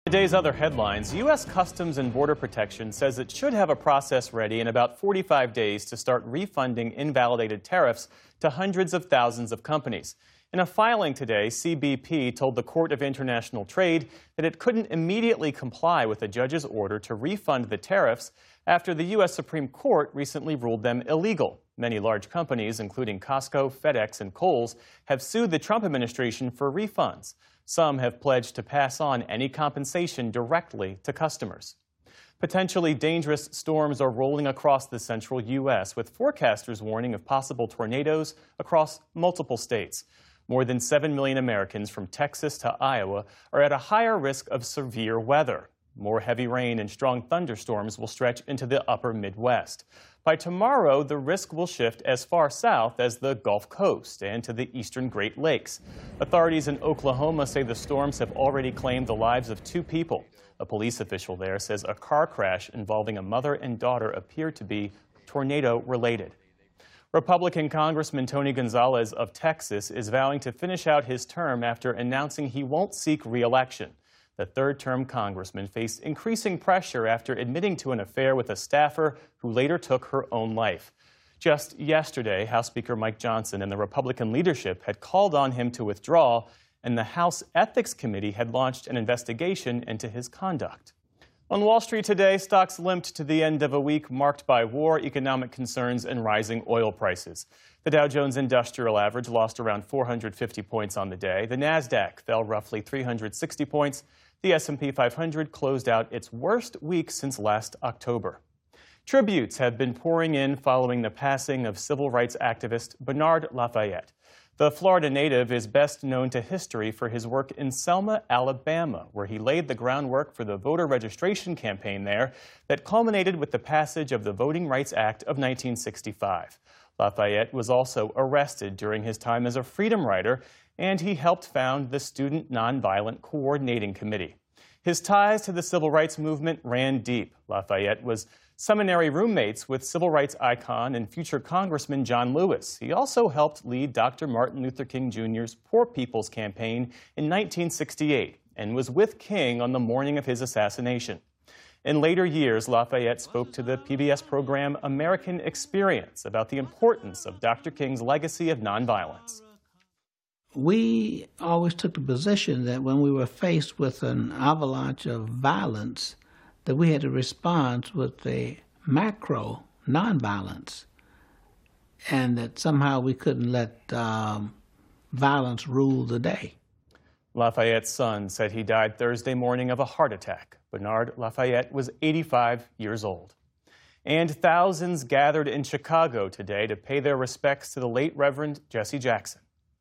Today's other headlines, U.S. Customs and Border Protection says it should have a process ready in about 45 days to start refunding invalidated tariffs to hundreds of thousands of companies. In a filing today, CBP told the Court of International Trade that it couldn't immediately comply with a judge's order to refund the tariffs after the U.S. Supreme Court recently ruled them illegal. Many large companies, including Costco, FedEx, and Kohl's, have sued the Trump administration for refunds. Some have pledged to pass on any compensation directly to customers. Potentially dangerous storms are rolling across the central U.S., with forecasters warning of possible tornadoes across multiple states. More than 7 million Americans from Texas to Iowa are at a higher risk of severe weather. More heavy rain and strong thunderstorms will stretch into the upper Midwest. By tomorrow, the risk will shift as far south as the Gulf Coast and to the eastern Great Lakes. Authorities in Oklahoma say the storms have already claimed the lives of 2 people. A police official there says a car crash involving a mother and daughter appeared to be tornado-related. Republican Congressman Tony Gonzalez of Texas is vowing to finish out his term after announcing he won't seek re-election. The third-term congressman faced increasing pressure after admitting to an affair with a staffer who later took her own life. Just yesterday, House Speaker Mike Johnson and the Republican leadership had called on him to withdraw, and the House Ethics Committee had launched an investigation into his conduct. On Wall Street today, stocks limped to the end of a week marked by war, economic concerns, and rising oil prices. The Dow Jones Industrial Average lost around 450 points on the day. The Nasdaq fell roughly 360 points. The S&P 500 closed out its worst week since last October. Tributes have been pouring in following the passing of civil rights activist Bernard Lafayette. The Florida native is best known to history for his work in Selma, Alabama, where he laid the groundwork for the voter registration campaign there that culminated with the passage of the Voting Rights Act of 1965. Lafayette was also arrested during his time as a freedom rider, and he helped found the Student Nonviolent Coordinating Committee. His ties to the civil rights movement ran deep. Lafayette was seminary roommates with civil rights icon and future Congressman John Lewis. He also helped lead Dr. Martin Luther King Jr.'s Poor People's Campaign in 1968 and was with King on the morning of his assassination. In later years, Lafayette spoke to the PBS program American Experience about the importance of Dr. King's legacy of nonviolence. We always took the position that when we were faced with an avalanche of violence, that we had to respond with the macro nonviolence, and that somehow we couldn't let violence rule the day. Lafayette's son said he died Thursday morning of a heart attack. Bernard Lafayette was 85 years old. And thousands gathered in Chicago today to pay their respects to the late Reverend Jesse Jackson.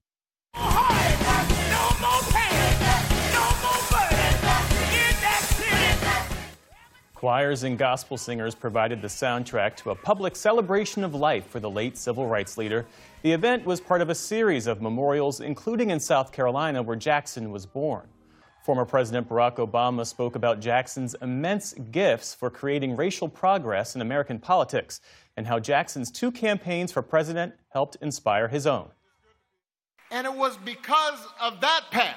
Choirs and gospel singers provided the soundtrack to a public celebration of life for the late civil rights leader. The event was part of a series of memorials, including in South Carolina, where Jackson was born. Former President Barack Obama spoke about Jackson's immense gifts for creating racial progress in American politics and how Jackson's 2 campaigns for president helped inspire his own. And it was because of that path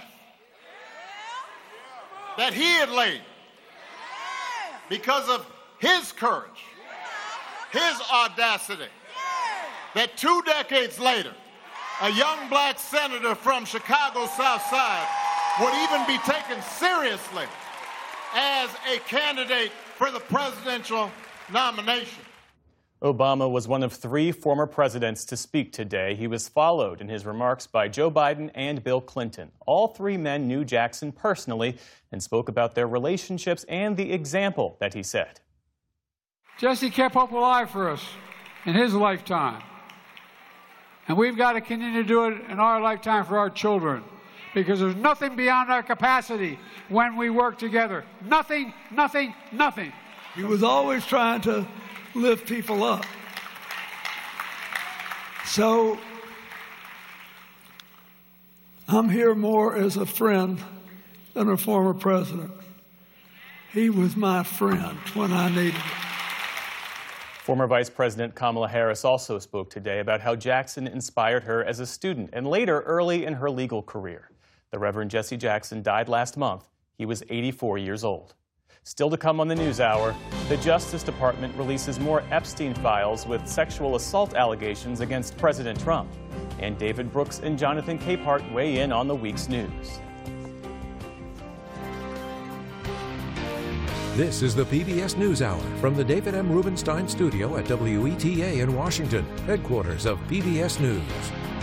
that he had laid, because of his courage, his audacity, that 2 decades later, a young black senator from Chicago's South Side would even be taken seriously as a candidate for the presidential nomination. Obama was one of 3 former presidents to speak today. He was followed in his remarks by Joe Biden and Bill Clinton. All 3 men knew Jackson personally and spoke about their relationships and the example that he set. Jesse kept hope alive for us in his lifetime. And we've got to continue to do it in our lifetime for our children, because there's nothing beyond our capacity when we work together. Nothing, nothing, nothing. He was always trying to lift people up. So I'm here more as a friend than a former president. He was my friend when I needed it. Former Vice President Kamala Harris also spoke today about how Jackson inspired her as a student and later early in her legal career. The Reverend Jesse Jackson died last month. He was 84 years old. Still to come on the NewsHour, the Justice Department releases more Epstein files with sexual assault allegations against President Trump. And David Brooks and Jonathan Capehart weigh in on the week's news. This is the PBS NewsHour from the David M. Rubenstein Studio at WETA in Washington, headquarters of PBS News.